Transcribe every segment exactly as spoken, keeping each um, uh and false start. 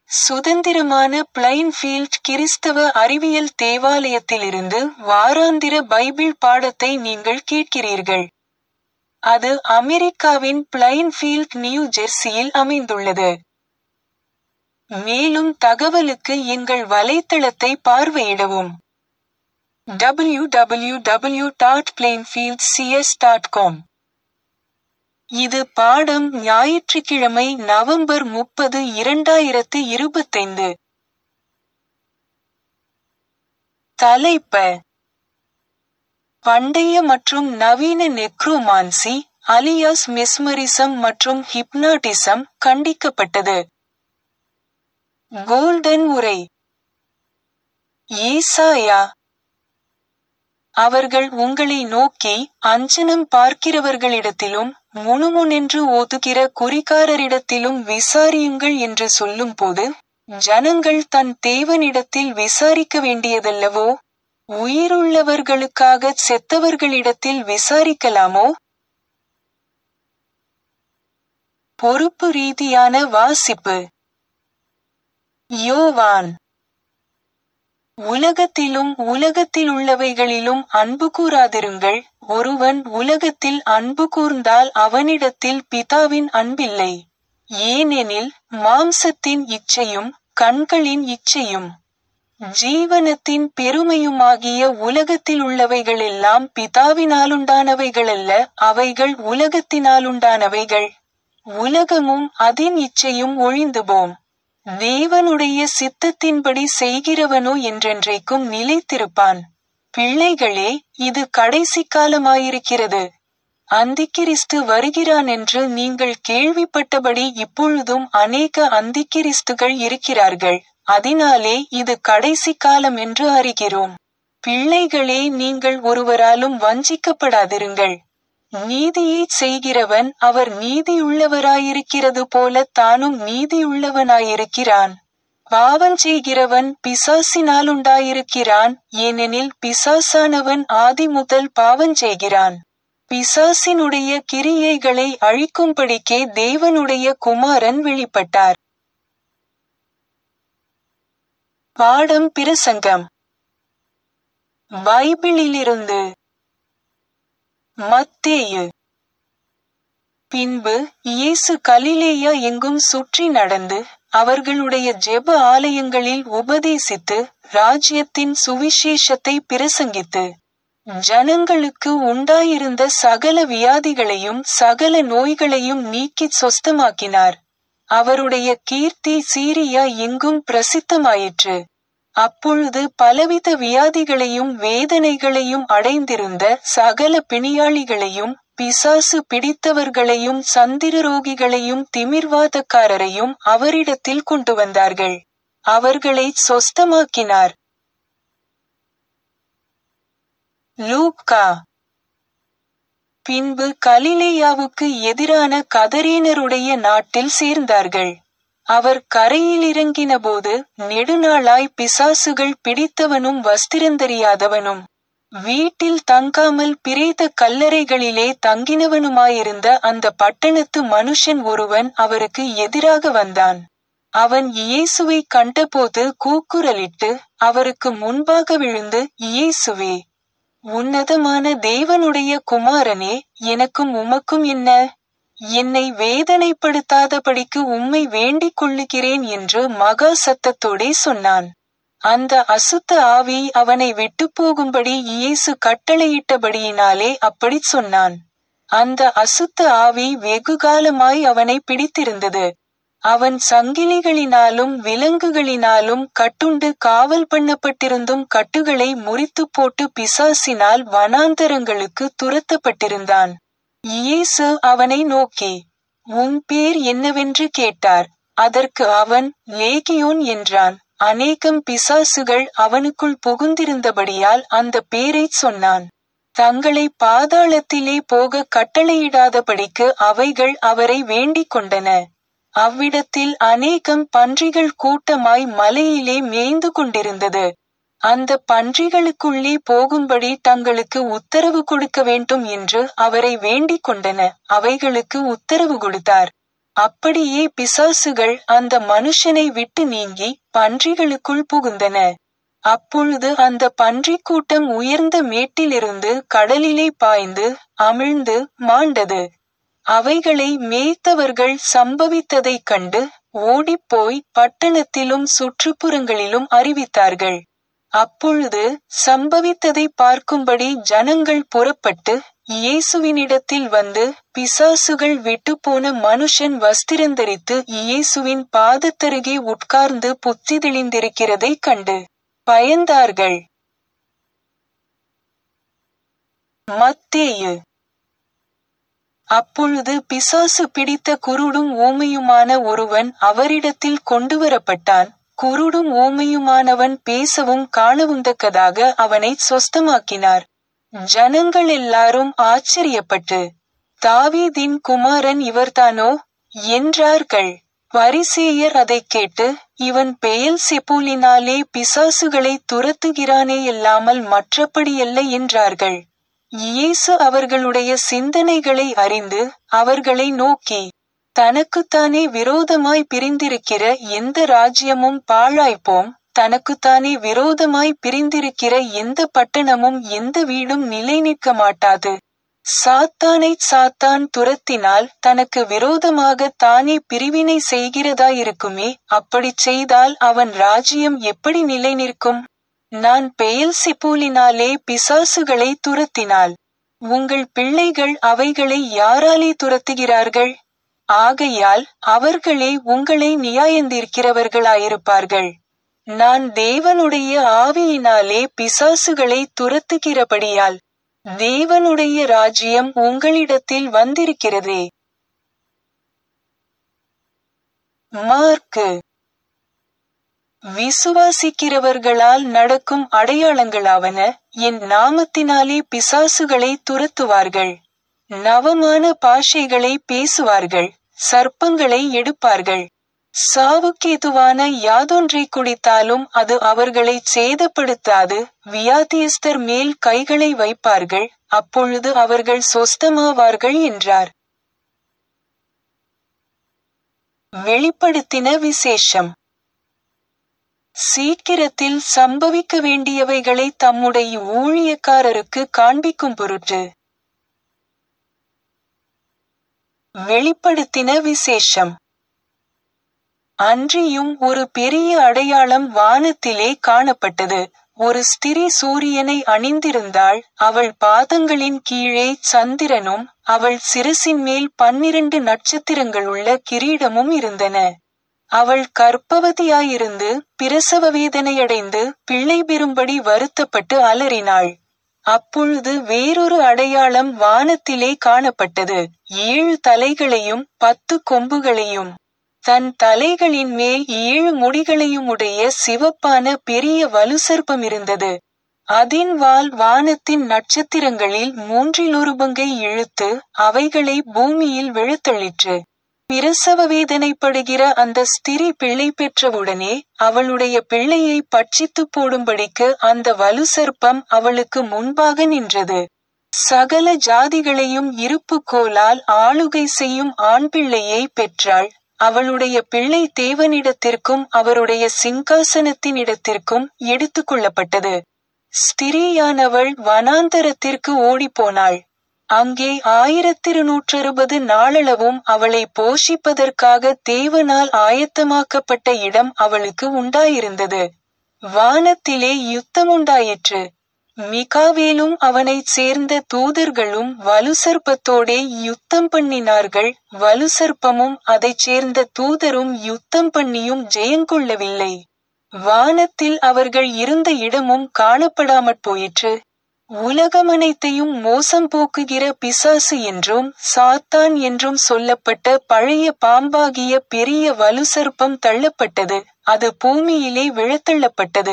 சுதந்திரமான பிளைன்ஃபீல்ட் கிறிஸ்தவ அறிவியல் தேவாலயத்திலிருந்து வாராந்திர பைபிள் பாடத்தை நீங்கள் கேட்கிறீர்கள். அது அமெரிக்காவின் பிளைன்ஃபீல்ட், நியூ ஜெர்சியில் அமைந்துள்ளது. மேலும் தகவலுக்கு எங்கள் வலைத்தளத்தை பார்வையிடவும். W W W dot Plainfield C S dot com. இது பாடம் ஞாயிற்றுக்கிழமை நவம்பர் முப்பது இரண்டாயிரத்து இருபத்தைந்து. தலைப்ப: பண்டைய மற்றும் நவீன நெக்ரோமான்சி அலியாஸ் மெஸ்மரிசம் மற்றும் ஹிப்னாட்டிசம் கண்டிக்கப்பட்டது. கோல்டன் உரை. ஏசாயா: அவர்கள் உங்களை நோக்கி, அஞ்சனம் பார்க்கிறவர்களிடத்திலும் முணுமுணென்று ஓதுகிற குறிகாரரிடத்திலும் விசாரியுங்கள் என்று சொல்லும்போது, ஜனங்கள் தன் தேவனிடத்தில் விசாரிக்க வேண்டியதல்லவோ? உயிருள்ளவர்களுக்காகச் செத்தவர்களிடத்தில் விசாரிக்கலாமோ? பொறுப்பு ரீதியான வாசிப்பு. யோவான்: உலகத்திலும் உலகத்திலுள்ளவைகளிலும் அன்பு கூராதிருங்கள். ஒருவன் உலகத்தில் அன்பு கூர்ந்தால் அவனிடத்தில் பிதாவின் அன்பில்லை. ஏனெனில் மாம்சத்தின் இச்சையும் கண்களின் இச்சையும் ஜீவனத்தின் பெருமையுமாகிய உலகத்திலுள்ளவைகளெல்லாம் பிதாவினாலுண்டானவைகளல்ல, அவைகள் உலகத்தினாலுண்டானவைகள். உலகமும் அதின் இச்சையும் ஒழிந்துபோம். தேவனுடைய சித்தத்தின்படி செய்கிறவனோ என்றென்றைக்கும் நிலைத்திருப்பான். பிள்ளைகளே, இது கடைசி காலமாயிருக்கிறது. அந்திக்கிறிஸ்து வருகிறான் என்று நீங்கள் கேள்விப்பட்டபடி இப்பொழுதும் அநேக அந்திக்கிறிஸ்துகள் இருக்கிறார்கள். அதனாலே இது கடைசி காலம் என்று அறிகிறோம். பிள்ளைகளே, நீங்கள் ஒருவராலும் வஞ்சிக்கப்படாதிருங்கள். நீதியைச் செய்கிறவன் அவர் நீதியுள்ளவராயிருக்கிறது போல தானும் நீதியுள்ளவனாயிருக்கிறான். பாவஞ்செய்கிறவன் பிசாசினாலுண்டாயிருக்கிறான், ஏனெனில் பிசாசானவன் ஆதி முதல் பாவஞ்செய்கிறான். பிசாசினுடைய கிரியைகளை அழிக்கும்படிக்கே தேவனுடைய குமாரன் வெளிப்பட்டார். பாடம் பிரசங்கம். பைபிளிலிருந்து. மத்தேயு. பின்பு இயேசு கலிலேயா எங்கும் சுற்றி நடந்து அவர்களுடைய ஜெப ஆலயங்களில் உபதேசித்து ராஜ்யத்தின் சுவிசேஷத்தை பிரசங்கித்து ஜனங்களுக்கு உண்டாயிருந்த சகல வியாதிகளையும் சகல நோய்களையும் நீக்கிச் சொஸ்தமாக்கினார். அவருடைய கீர்த்தி சீரியா எங்கும் பிரசித்தமாயிற்று. அப்பொழுது பலவித வியாதிகளையும் வேதனைகளையும் அடைந்திருந்த சகல பிணியாளிகளையும் பிசாசு பிடித்தவர்களையும் சந்திரரோகிகளையும் திமிர்வாதக்காரரையும் அவரிடத்தில் கொண்டு வந்தார்கள். அவர்களை சொஸ்தமாக்கினார். லூக்கா. பின்பு கலிலேயாவுக்கு எதிரான கதரேனருடைய நாட்டில் சேர்ந்தார்கள். அவர் கரையில் இறங்கினபோது நெடுநாளாய் பிசாசுகள் பிடித்தவனும் வஸ்திரந்தரியாதவனும் வீட்டில் தங்காமல் பிரேத கல்லறைகளிலே தங்கினவனுமாயிருந்த அந்த பட்டணத்து மனுஷன் ஒருவன் அவருக்கு எதிராக வந்தான். அவன் இயேசுவை கண்டபோது கூக்குரலிட்டு அவருக்கு முன்பாக விழுந்து, இயேசுவே, உன்னதமான தேவனுடைய குமாரனே, எனக்கும் உமக்கும் என்ன? என்னை வேதனைப்படுத்தாதபடிக்கு உம்மை வேண்டிக் கொள்ளுகிறேன் என்று மகா சத்தத்தோடே சொன்னான். அந்த அசுத்த ஆவி அவனை விட்டு போகும்படி இயேசு கட்டளையிட்டபடியினாலே அப்படிச் சொன்னான். அந்த அசுத்த ஆவி வெகுகாலமாய் அவனை பிடித்திருந்தது. அவன் சங்கிலிகளினாலும் விலங்குகளினாலும் கட்டுண்டு காவல் பண்ணப்பட்டிருந்தும் கட்டுகளை முறித்து போட்டு பிசாசினால் வனாந்தரங்களுக்கு துரத்தப்பட்டிருந்தான். இயேசு அவனை நோக்கி, உன் பேர் என்னவென்று கேட்டார். அதற்கு அவன் லேகியோன் என்றான். அநேகம் பிசாசுகள் அவனுக்குள் புகுந்திருந்தபடியால் அந்த பேரைச் சொன்னான். தங்களை பாதாளத்திலே போக கட்டளையிடாதபடிக்கு அவைகள் அவரை வேண்டிக் கொண்டன. அவ்விடத்தில் அநேகம் பன்றிகள் கூட்டமாய் மலையிலே மேய்ந்து கொண்டிருந்தது. அந்த பன்றிகளுக்குள்ளே போகும்படி தங்களுக்கு உத்தரவு கொடுக்க வேண்டும் என்று அவரை வேண்டிக் கொண்டன. அவைகளுக்கு உத்தரவு கொடுத்தார். அப்படியே பிசாசுகள் அந்த மனுஷனை விட்டு நீங்கி பன்றிகளுக்குள் புகுந்தன. அப்பொழுது அந்த பன்றிக் கூட்டம் உயர்ந்த மேட்டிலிருந்து கடலிலே பாய்ந்து அமிழ்ந்து மாண்டது. அவைகளை மேய்த்தவர்கள் சம்பவித்ததைக் கண்டு ஓடிப்போய் பட்டணத்திலும் சுற்றுப்புறங்களிலும் அறிவித்தார்கள். அப்பொழுது சம்பவித்ததை பார்க்கும்படி ஜனங்கள் புறப்பட்டு இயேசுவினிடத்தில் வந்து பிசாசுகள் விட்டுப்போன மனுஷன் வஸ்திரந்தரித்து இயேசுவின் பாதத்தருகே உட்கார்ந்து புத்தி தெளிந்திருக்கிறதைக் கண்டு பயந்தார்கள். மத்தேயு. அப்பொழுது பிசாசு பிடித்த குருடும் ஊமையுமான ஒருவன் அவரிடத்தில் கொண்டுவரப்பட்டான். குருடும் ஊமையுமானவன் பேசவும் காணவுந்தக்கதாக அவனை சொஸ்தமாக்கினார். ஜனங்கள் எல்லாரும் ஆச்சரியப்பட்டு, தாவீதின் குமாரன் இவர்தானோ என்றார்கள். பரிசேயர் அதைக் கேட்டு, இவன் பெயல்செபூலினாலே பிசாசுகளை துரத்துகிறானேயல்லாமல் மற்றபடியல்ல என்றார்கள். இயேசு அவர்களுடைய சிந்தனைகளை அறிந்து அவர்களை நோக்கி, தனக்குத்தானே விரோதமாய் பிரிந்திருக்கிற எந்த ராஜ்யமும் பாழாய்ப்போம், தனக்குத்தானே விரோதமாய் பிரிந்திருக்கிற எந்த பட்டணமும் எந்த வீடும் நிலை நிற்க மாட்டாது. சாத்தானைச் சாத்தான் துரத்தினால் தனக்கு விரோதமாக தானே பிரிவினை செய்கிறதாயிருக்குமே, அப்படிச் செய்தால் அவன் ராஜ்யம் எப்படி நிலை நிற்கும்? நான் பெயல்செபூலினாலே பிசாசுகளை துரத்தினால் உங்கள் பிள்ளைகள் அவைகளை யாராலே துரத்துகிறார்கள்? ஆகையால் அவர்களே உங்களை நியாயந்தீர்க்கிறவர்களாயிருப்பார்கள். நான் தேவனுடைய ஆவியினாலே பிசாசுகளை துரத்துகிறபடியால் தேவனுடைய ராஜ்யம் உங்களிடத்தில் வந்திருக்கிறதே. மார்க்கு. விசுவாசிக்கிறவர்களால் நடக்கும் அடையாளங்களாவன, என் நாமத்தினாலே பிசாசுகளை துரத்துவார்கள், நவமான பாஷைகளை பேசுவார்கள், சர்ப்பங்களை எடுப்பார்கள், சாவுக்கேதுவான யாதொன்றை குடித்தாலும் அது அவர்களை சேதப்படுத்தாது, வியாதியஸ்தர் மேல் கைகளை வைப்பார்கள், அப்பொழுது அவர்கள் சொஸ்தமாவார்கள் என்றார். வெளிப்படுத்தின விசேஷம். சீக்கிரத்தில் சம்பவிக்க வேண்டியவைகளை தம்முடைய ஊழியக்காரருக்கு காண்பிக்கும் பொருட்டு வெளிப்படுத்தின விசேஷம். அன்றியும் ஒரு பெரிய அடையாளம் வானத்திலே காணப்பட்டது. ஒரு ஸ்திரீ சூரியனை அணிந்திருந்தாள். அவள் பாதங்களின் கீழே சந்திரனும் அவள் சிரசின் மேல் பன்னிரண்டு நட்சத்திரங்களுள்ள கிரீடமும் இருந்தன. அவள் கர்ப்பவதியாயிருந்து பிரசவ வேதனையடைந்து பிள்ளை பெறும்படி வருத்தப்பட்டு அலறினாள். அப்பொழுது வேறொரு அடையாளம் வானத்திலே காணப்பட்டது. ஏழு தலைகளையும் பத்து கொம்புகளையும் தன் தலைகளின் மேல் ஏழு முடிகளையும் உடைய சிவப்பான பெரிய வலுசர்ப்பம் இருந்தது. அதின் வால் வானத்தின் நட்சத்திரங்களில் மூன்றில் ஒரு பங்கை இழுத்து அவைகளை பூமியில் விழத்தள்ளிற்று. பிரசவ வேதனைப்படுகிற அந்த ஸ்திரீ பிள்ளை பெற்றவுடனே அவளுடைய பிள்ளையை பட்சித்து போடும்படிக்கு அந்த வலுசர்ப்பம் அவளுக்கு முன்பாக நின்றது. சகல ஜாதிகளையும் இருப்பு கோலால் ஆளுகை செய்யும் ஆண் பிள்ளையை பெற்றாள். அவளுடைய பிள்ளை தேவனிடத்திற்கும் அவருடைய சிங்காசனத்தினிடத்திற்கும் எடுத்து கொள்ளப்பட்டது. ஸ்திரீயானவள் வனாந்தரத்திற்கு ஓடிப்போனாள். அங்கே ஆயிரத்திருநூற்றறுபது நாளளவும் அவளை போஷிப்பதற்காக தேவனால் ஆயத்தமாக்கப்பட்ட இடம் அவளுக்கு உண்டாயிருந்தது. வானத்திலே யுத்தம் உண்டாயிற்று. மிகாவேலும் அவனைச் சேர்ந்த தூதர்களும் வலுசர்ப்பத்தோடே யுத்தம் பண்ணினார்கள். வலுசர்ப்பமும் அதைச் சேர்ந்த தூதரும் யுத்தம் பண்ணியும் ஜெயங்கொள்ளவில்லை. வானத்தில் அவர்கள் இருந்த இடமும் காணப்படாமற் போயிற்று. உலகமனைத்தையும் மோசம் போக்குகிற பிசாசு என்றும் சாத்தான் என்றும் சொல்லப்பட்ட பழைய பாம்பாகிய பெரிய வலுசர்ப்பம் தள்ளப்பட்டது. அது பூமியிலே விழத்தள்ளப்பட்டது.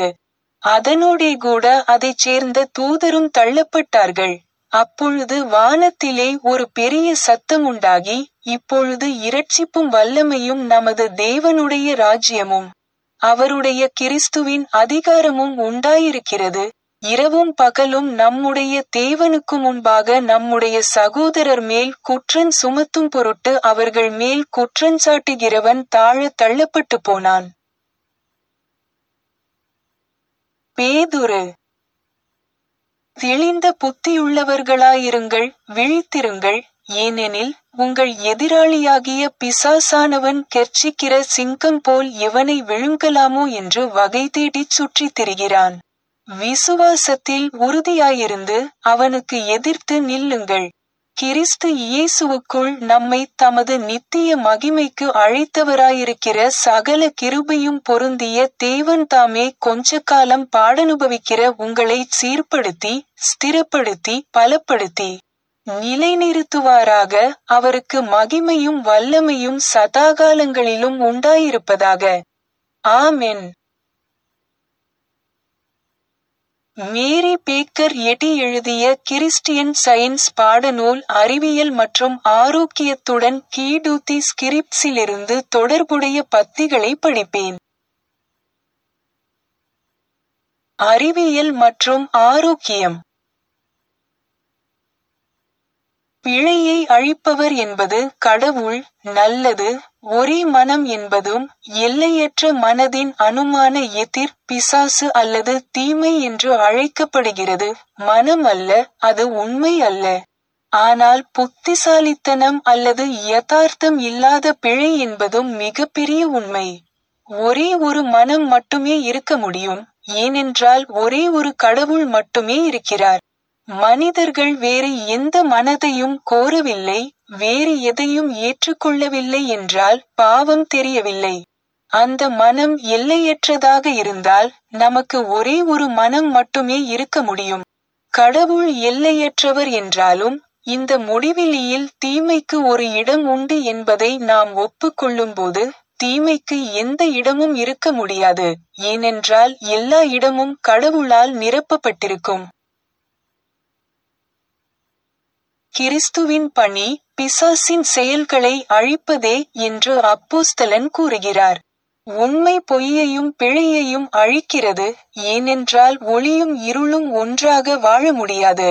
அதனோடே கூட அதைச் சேர்ந்த தூதரும் தள்ளப்பட்டார்கள். அப்பொழுது வானத்திலே ஒரு பெரிய சத்தம் உண்டாகி, இப்பொழுது இரட்சிப்பும் வல்லமையும் நமது தேவனுடைய ராஜ்யமும் அவருடைய கிறிஸ்துவின் அதிகாரமும் உண்டாயிருக்கிறது. இரவும் பகலும் நம்முடைய தேவனுக்கு முன்பாக நம்முடைய சகோதரர் மேல் குற்றஞ் சுமத்தும் பொருட்டு அவர்கள் மேல் குற்றஞ்சாட்டுகிறவன் தாழத் தள்ளப்பட்டு போனான். பேதுரு. தெளிந்த புத்தியுள்ளவர்களாயிருங்கள், விழித்திருங்கள். ஏனெனில் உங்கள் எதிராளியாகிய பிசாசானவன் கெர்ச்சிக்கிற சிங்கம் போல் எவனை விழுங்கலாமோ என்று வகை தேடிச் சுற்றித் திரிகிறான். விசுவாசத்தில் உறுதியாயிருந்து அவனுக்கு எதிர்த்து நில்லுங்கள். கிறிஸ்து இயேசுவுக்குள் நம்மை தமது நித்திய மகிமைக்கு அழைத்தவராயிருக்கிற சகல கிருபையும் பொருந்திய தேவன் தாமே கொஞ்ச காலம் பாடனுபவிக்கிற உங்களைச் சீர்படுத்தி, ஸ்திரப்படுத்தி, பலப்படுத்தி, நிலைநிறுத்துவாராக. அவருக்கு மகிமையும் வல்லமையும் சதாகாலங்களிலும் உண்டாயிருப்பதாக. ஆமென். மேரி பேக்கர் எட்டி எழுதிய கிறிஸ்டியன் சயின்ஸ் பாடநூல் அறிவியல் மற்றும் ஆரோக்கியத்துடன் கீடூத்தி ஸ்கிரிப்ட்ஸிலிருந்து தொடர்புடைய பத்திகளை படிப்பேன். அறிவியல் மற்றும் ஆரோக்கியம். பிழையை அழிப்பவர் என்பது கடவுள், நல்லது, ஒரே மனம் என்பதும் எல்லையற்ற மனதின் அனுமான எதிர், பிசாசு அல்லது தீமை என்று அழைக்கப்படுகிறது. மனம் அல்ல, அது உண்மை அல்ல. ஆனால் புத்திசாலித்தனம் அல்லது யதார்த்தம் இல்லாத பிழை என்பதும் மிகப்பெரிய உண்மை. ஒரே ஒரு மனம் மட்டுமே இருக்க முடியும், ஏனென்றால் ஒரே ஒரு கடவுள் மட்டுமே இருக்கிறார். மனிதர்கள் வேறு எந்த மனதையும் கோரவில்லை, வேறு எதையும் ஏற்றுக்கொள்ளவில்லை என்றால் பாவம் தெரியவில்லை. அந்த மனம் எல்லையற்றதாக இருந்தால் நமக்கு ஒரே ஒரு மனம் மட்டுமே இருக்க முடியும். கடவுள் எல்லையற்றவர் என்றாலும் இந்த முடிவிலியில் தீமைக்கு ஒரு இடம் உண்டு என்பதை நாம் ஒப்புக்கொள்ளும்போது தீமைக்கு எந்த இடமும் இருக்க முடியாது, ஏனென்றால் எல்லா இடமும் கடவுளால் நிரப்பப்பட்டிருக்கும். கிறிஸ்துவின் பணி பிசாசின் செயல்களை அழிப்பதே என்று அப்போஸ்தலன் கூறுகிறார். உண்மை பொய்யையும் பிழையையும் அழிக்கிறது, ஏனென்றால் ஒளியும் இருளும் ஒன்றாக வாழ முடியாது.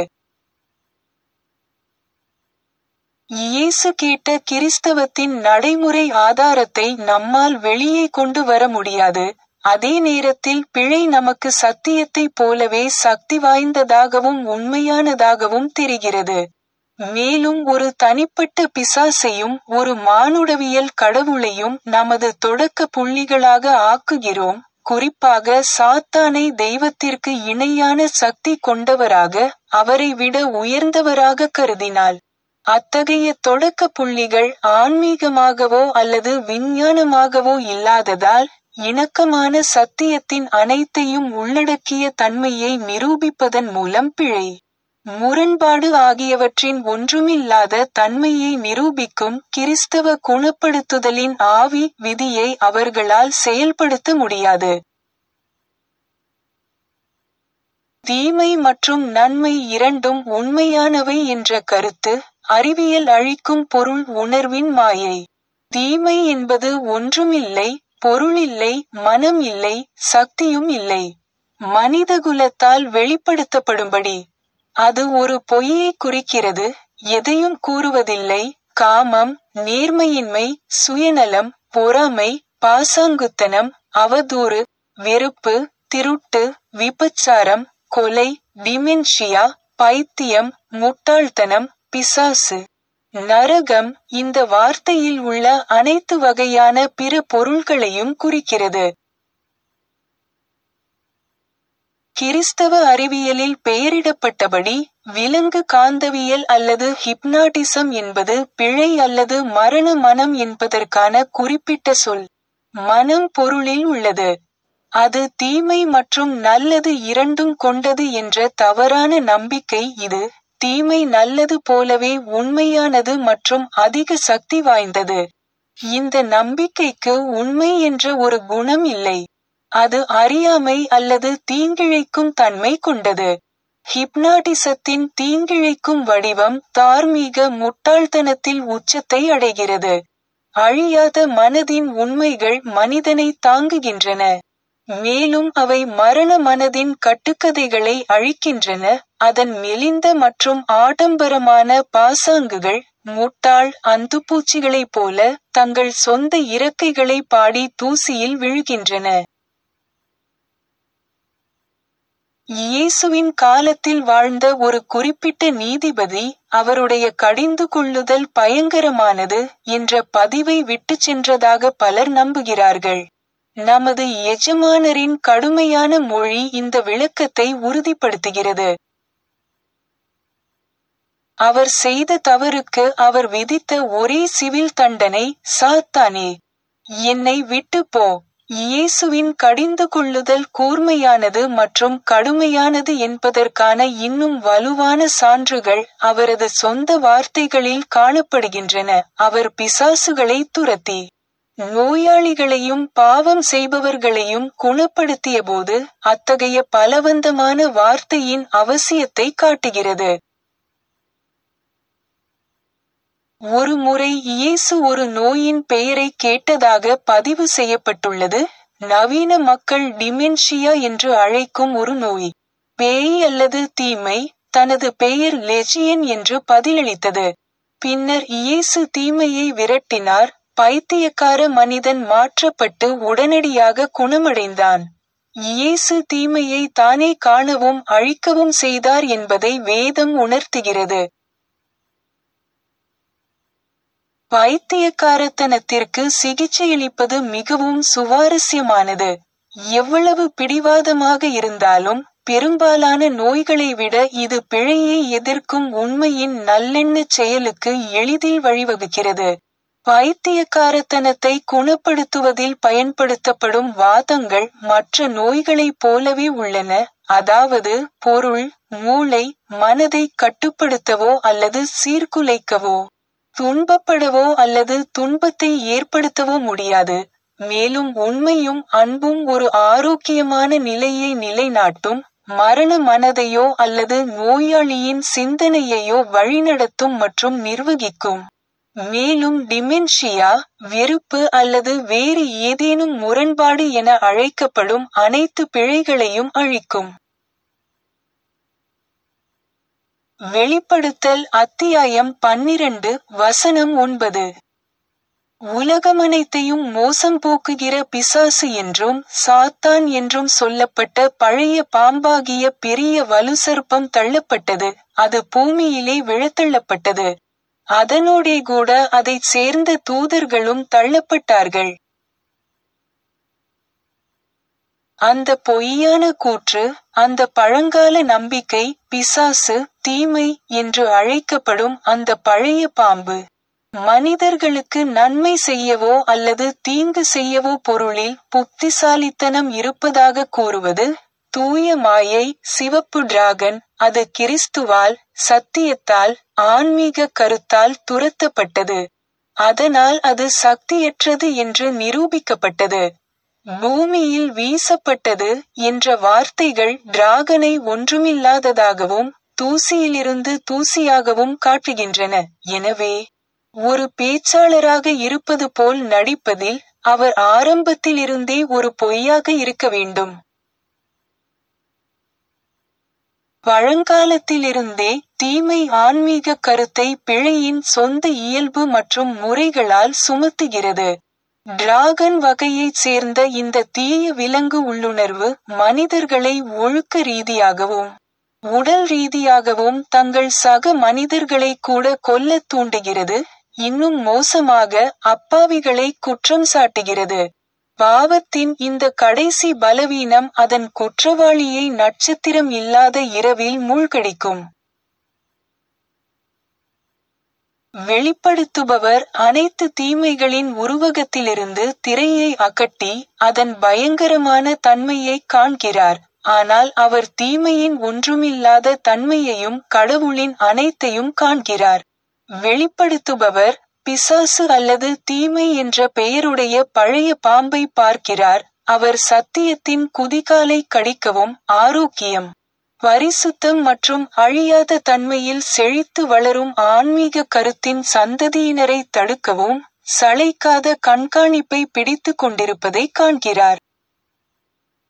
இயேசு கேட்ட கிறிஸ்தவத்தின் நடைமுறை ஆதாரத்தை நம்மால் வெளியே கொண்டு வர முடியாது. அதே நேரத்தில் பிழை நமக்கு சத்தியத்தைப் போலவே சக்தி வாய்ந்ததாகவும் உண்மையானதாகவும் தெரிகிறது. மேலும் ஒரு தனிப்பட்ட பிசாசையும் ஒரு மானுடவியல் கடவுளையும் நமது தொடக்க புள்ளிகளாக ஆக்குகிறோம், குறிப்பாக சாத்தானை தெய்வத்திற்கு இணையான சக்தி கொண்டவராக, அவரை விட உயர்ந்தவராக கருதினால். அத்தகைய தொடக்க புள்ளிகள் ஆன்மீகமாகவோ அல்லது விஞ்ஞானமாகவோ இல்லாததால் இணக்கமான சத்தியத்தின் அனைத்தையும் உள்ளடக்கிய தன்மையை நிரூபிப்பதன் மூலம் பிழை, முரண்பாடு ஆகியவற்றின் ஒன்றுமில்லாத தன்மையை நிரூபிக்கும் கிறிஸ்தவ குணப்படுத்துதலின் ஆவி விதியை அவர்களால் செயல்படுத்த முடியாது. தீமை மற்றும் நன்மை இரண்டும் உண்மையானவை என்ற கருத்து அறிவியல் அழிக்கும் பொருள் உணர்வின் மாயை. தீமை என்பது ஒன்றுமில்லை, பொருள் இல்லை, மனம் இல்லை, சக்தியும் இல்லை. மனிதகுலத்தால் வெளிப்படுத்தப்படும்படி அது ஒரு பொய்யை குறிக்கிறது, எதையும் கூறுவதில்லை. காமம், நேர்மையின்மை, சுயநலம், பொறாமை, பாசாங்குத்தனம், அவதூறு, வெறுப்பு, திருட்டு, விபச்சாரம், கொலை, டிமென்ஷியா, பைத்தியம், முட்டாள்தனம், பிசாசு, நரகம், இந்த வார்த்தையில் உள்ள அனைத்து வகையான பிற பொருள்களையும் குறிக்கிறது. கிறிஸ்தவ அறிவியலில் பெயரிடப்பட்டபடி விலங்கு காந்தவியல் அல்லது ஹிப்னாட்டிசம் என்பது பிழை அல்லது மரண மனம் என்பதற்கான குறிப்பிட்ட சொல். மனம் பொருளில் உள்ளது. அது தீமை மற்றும் நல்லது இரண்டும் கொண்டது என்ற தவறான நம்பிக்கை. இது தீமை நல்லது போலவே உண்மையானது மற்றும் அதிக சக்தி வாய்ந்தது. இந்த நம்பிக்கைக்கு உண்மை என்ற ஒரு குணம் இல்லை. அது அறியாமை அல்லது தீங்கிழைக்கும் தன்மை கொண்டது. ஹிப்னாட்டிசத்தின் தீங்கிழைக்கும் வடிவம் தார்மீக முட்டாள்தனத்தில் உச்சத்தை அடைகிறது. அழியாத மனதின் உண்மைகள் மனிதனை தாங்குகின்றன. மேலும் அவை மரண மனதின் கட்டுக்கதைகளை அழிக்கின்றன. அதன் மெலிந்த மற்றும் ஆடம்பரமான பாசாங்குகள் முட்டாள் அந்துப்பூச்சிகளைப் போல தங்கள் சொந்த இறக்கைகளை பாடி தூசியில் விழுகின்றன. இயேசுவின் காலத்தில் வாழ்ந்த ஒரு குறிப்பிட்ட நீதிபதி அவருடைய கடிந்து கொள்ளுதல் பயங்கரமானது என்ற பதிவை விட்டுச் சென்றதாக பலர் நம்புகிறார்கள். நமது எஜமானரின் கடுமையான மொழி இந்த விளக்கத்தை உறுதிப்படுத்துகிறது. அவர் செய்த தவறுக்கு அவர் விதித்த ஒரே சிவில் தண்டனை சாத்தானே, என்னை விட்டு போ. இயேசுவின் கடிந்து கொள்ளுதல் கூர்மையானது மற்றும் கடுமையானது என்பதற்கான இன்னும் வலுவான சான்றுகள் அவரது சொந்த வார்த்தைகளில் காணப்படுகின்றன. அவர் பிசாசுகளை துரத்தி நோயாளிகளையும் பாவம் செய்பவர்களையும் குணப்படுத்தியபோது அத்தகைய பலவந்தமான வார்த்தையின் அவசியத்தை காட்டுகிறது. ஒரு முறை இயேசு ஒரு நோயின் பெயரை கேட்டதாக பதிவு செய்யப்பட்டுள்ளது. நவீன மக்கள் டிமென்ஷியா என்று அழைக்கும் ஒரு நோய். பேய் அல்லது தீமை தனது பெயர் லெஜியன் என்று பதிலளித்தது. பின்னர் இயேசு தீமையை விரட்டினார். பைத்தியக்கார மனிதன் மாற்றப்பட்டு உடனடியாக குணமடைந்தான். இயேசு தீமையை தானே காணவும் அழிக்கவும் செய்தார் என்பதை வேதம் உணர்த்துகிறது. பைத்தியக்காரத்தனத்திற்கு சிகிச்சையளிப்பது மிகவும் சுவாரஸ்யமானது. எவ்வளவு பிடிவாதமாக இருந்தாலும் பெரும்பாலான நோய்களை விட இது பிழையை எதிர்க்கும் உண்மையின் நல்லெண்ணச் செயலுக்கு எளிதில் வழிவகுக்கிறது. பைத்தியக்காரத்தனத்தை குணப்படுத்துவதில் பயன்படுத்தப்படும் வாதங்கள் மற்ற நோய்களைப் போலவே உள்ளன, அதாவது பொருள், மூளை, மனதை கட்டுப்படுத்தவோ அல்லது சீர்குலைக்கவோ, துன்பப்படவோ அல்லது துன்பத்தை ஏற்படுத்தவோ முடியாது. மேலும் உண்மையும் அன்பும் ஒரு ஆரோக்கியமான நிலையை நிலைநாட்டும், மரண மனதையோ அல்லது நோயாளியின் சிந்தனையையோ வழிநடத்தும் மற்றும் நிர்வகிக்கும். மேலும் டிமென்ஷியா, வெறுப்பு அல்லது வேறு ஏதேனும் முரண்பாடு என அழைக்கப்படும் அனைத்து பிழைகளையும் அழிக்கும். வெளிப்படுத்தல் அத்தியாயம் பன்னிரண்டு வசனம் ஒன்பது. உலகமனைத்தையும் மோசம் போக்குகிற பிசாசு என்றும் சாத்தான் என்றும் சொல்லப்பட்ட பழைய பாம்பாகிய பெரிய வலுசர்ப்பம் தள்ளப்பட்டது. அது பூமியிலே விழத்தள்ளப்பட்டது. அதனோடே கூட அதைச் சேர்ந்த தூதர்களும் தள்ளப்பட்டார்கள். அந்த பொய்யான கூற்று, அந்த பழங்கால நம்பிக்கை, பிசாசு, தீமை என்று அழைக்கப்படும் அந்த பழைய பாம்பு, மனிதர்களுக்கு நன்மை செய்யவோ அல்லது தீங்கு செய்யவோ பொருளில் புத்திசாலித்தனம் இருப்பதாக கூறுவது தூய மாயை, சிவப்பு டிராகன். அது கிறிஸ்துவால், சத்தியத்தால், ஆன்மீக கருத்தால் துரத்தப்பட்டது. அதனால் அது சக்தியற்றது என்று நிரூபிக்கப்பட்டது. பூமியில் வீசப்பட்டது என்ற வார்த்தைகள் டிராகனை ஒன்றுமில்லாததாகவும் தூசியிலிருந்து தூசியாகவும் காட்டுகின்றன. எனவே ஒரு பேச்சாளராக இருப்பது போல் நடிப்பதில் அவர் ஆரம்பத்திலிருந்தே ஒரு பொய்யாக இருக்க வேண்டும். பழங்காலத்திலிருந்தே தீமை ஆன்மீக கருத்தை பிழையின் சொந்த இயல்பு மற்றும் முறைகளால் சுமத்துகிறது. டிராகன் வகையைச் சேர்ந்த இந்த தீய விலங்கு உள்ளுணர்வு மனிதர்களை ஒழுக்க ரீதியாகவும் உடல் ரீதியாகவும் தங்கள் சக மனிதர்களை கூட கொல்லத் தூண்டுகிறது. இன்னும் மோசமாக அப்பாவிகளை குற்றம் சாட்டுகிறது. பாவத்தின் இந்த கடைசி பலவீனம் அதன் குற்றவாளியை நட்சத்திரம் இல்லாத இரவில் மூழ்கடிக்கும். வெளிப்படுத்துபவர் அனைத்து தீமைகளின் உருவகத்திலிருந்து திரையை அகற்றி அதன் பயங்கரமான தன்மையை காண்கிறார். ஆனால் அவர் தீமையின் ஒன்றுமில்லாத தன்மையையும் கடவுளின் அனைத்தையும் காண்கிறார். வெளிப்படுத்துபவர் பிசாசு அல்லது தீமை என்ற பெயருடைய பழைய பாம்பை பார்க்கிறார். அவர் சத்தியத்தின் குதிகாலை கடிக்கவும் ஆரோக்கியம், பரிசுத்தம் மற்றும் அழியாத தன்மையில் செழித்து வளரும் ஆன்மீக கருத்தின் சந்ததியினரை தடுக்கவும் சளைக்காத கண்காணிப்பை பிடித்து கொண்டிருப்பதை காண்கிறார்.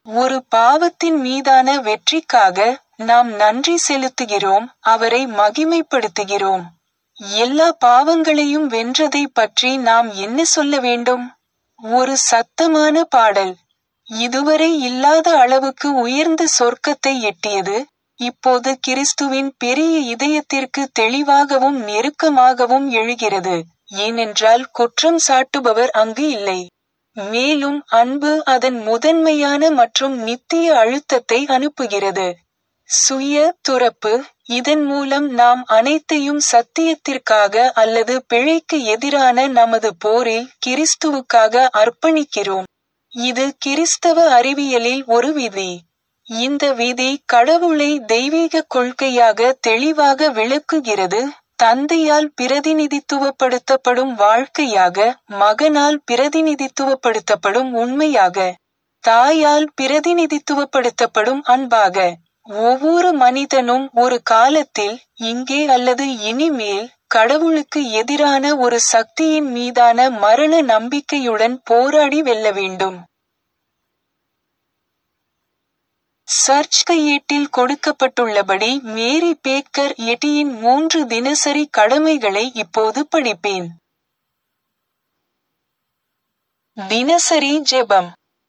ஒரு பாவத்தின் மீதான வெற்றிக்காக நாம் நன்றி செலுத்துகிறோம், அவரை மகிமைப்படுத்துகிறோம். எல்லா பாவங்களையும் வென்றதை பற்றி நாம் என்ன சொல்ல வேண்டும்? ஒரு சத்தமான பாடல். இதுவரை இல்லாத அளவுக்கு உயர்ந்த சொர்க்கத்தை எட்டியது, இப்போது கிறிஸ்துவின் பெரிய இதயத்திற்கு தெளிவாகவும் நெருக்கமாகவும் எழுகிறது, ஏனென்றால் குற்றம் சாட்டுபவர் அங்கு இல்லை. மேலும் அன்பு அதன் முதன்மையான மற்றும் நித்திய அழுத்தத்தை அனுப்புகிறது. சுய துறப்பு. இதன் மூலம் நாம் அனைத்தையும் சத்தியத்திற்காக அல்லது பிழைக்கு எதிரான நமது போரில் கிறிஸ்துவுக்காக அர்ப்பணிக்கிறோம். இது கிறிஸ்தவ அறிவியலில் ஒரு விதி. இந்த விதி கடவுளை தெய்வீக கொள்கையாக தெளிவாக விளக்குகிறது, தந்தையால் பிரதிநிதித்துவப்படுத்தப்படும் வாழ்க்கையாக, மகனால் பிரதிநிதித்துவப்படுத்தப்படும் உண்மையாக, தாயால் பிரதிநிதித்துவப்படுத்தப்படும் அன்பாக. ஒவ்வொரு மனிதனும் ஒரு காலத்தில், இங்கே அல்லது இனிமேல், கடவுளுக்கு எதிரான ஒரு சக்தியின் மீதான மரண நம்பிக்கையுடன் போராடி வெல்ல வேண்டும். சர்ச் கையேட்டில் கொடுக்கப்பட்டுள்ளபடி மேரி பேக்கர் எட்டியின் மூன்று தினசரி கடமைகளை இப்போது படிப்பேன். தினசரி ஜெபம்.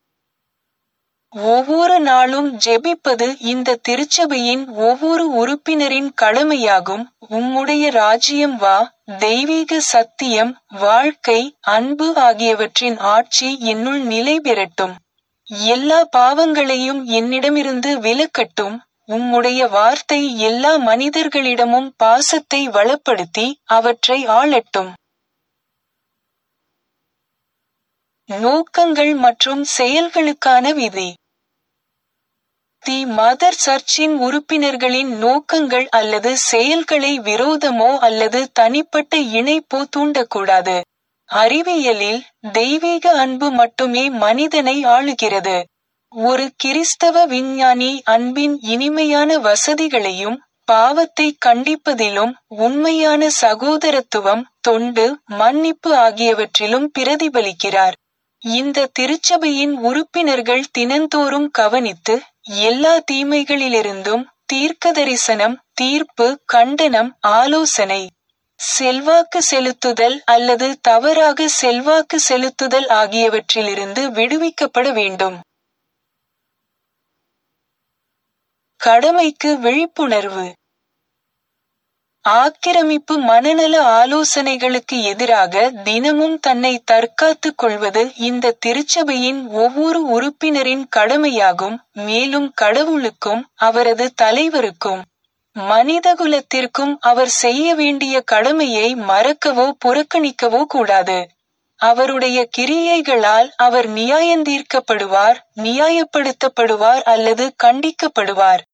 ஒவ்வொரு நாளும் ஜெபிப்பது இந்த திருச்சபையின் ஒவ்வொரு உறுப்பினரின் கடமையாகும். உம்முடைய ராஜ்யம் வா, தெய்வீக சத்தியம், வாழ்க்கை, அன்பு ஆகியவற்றின் ஆட்சி என்னுள் நிலை பெறட்டும். எல்லா பாவங்களையும் என்னிடமிருந்து விலக்கட்டும். உம்முடைய வார்த்தை எல்லா மனிதர்களிடமும் பாசத்தை வளப்படுத்தி அவற்றை ஆளட்டும். நோக்கங்கள் மற்றும் செயல்களுக்கான விதி. தி மதர் சர்ச்சின் உறுப்பினர்களின் நோக்கங்கள் அல்லது செயல்களை விரோதமோ அல்லது தனிப்பட்ட இணைப்போ தூண்டக்கூடாது. அறிவியலில், தெய்வீக அன்பு மட்டுமே மனிதனை ஆளுகிறது. ஒரு கிறிஸ்தவ விஞ்ஞானி அன்பின் இனிமையான வசதிகளையும், பாவத்தை கண்டிப்பதிலும், உண்மையான சகோதரத்துவம், தொண்டு, மன்னிப்பு ஆகியவற்றிலும் பிரதிபலிக்கிறார். இந்த திருச்சபையின் உறுப்பினர்கள் தினந்தோறும் கவனித்து, எல்லா தீமைகளிலிருந்தும் தீர்க்கதரிசனம், தீர்ப்பு, கண்டனம், ஆலோசனை, செல்வாக்கு செலுத்துதல் அல்லது தவறாக செல்வாக்கு செலுத்துதல் ஆகியவற்றிலிருந்து விடுவிக்கப்பட வேண்டும். கடமைக்கு விழிப்புணர்வு. ஆக்கிரமிப்பு மனநல ஆலோசனைகளுக்கு எதிராக தினமும் தன்னை தற்காத்துக் கொள்வது இந்த திருச்சபையின் ஒவ்வொரு உறுப்பினரின் கடமையாகும், மேலும் கடவுளுக்கும், அவரது தலைவருக்கும், மனிதகுலத்திற்கும் அவர் செய்ய வேண்டிய கடமையை மறக்கவோ புறக்கணிக்கவோ கூடாது. அவருடைய கிரியைகளால் அவர் நியாயந்தீர்க்கப்படுவார், நியாயப்படுத்தப்படுவார் அல்லது கண்டிக்கப்படுவார்.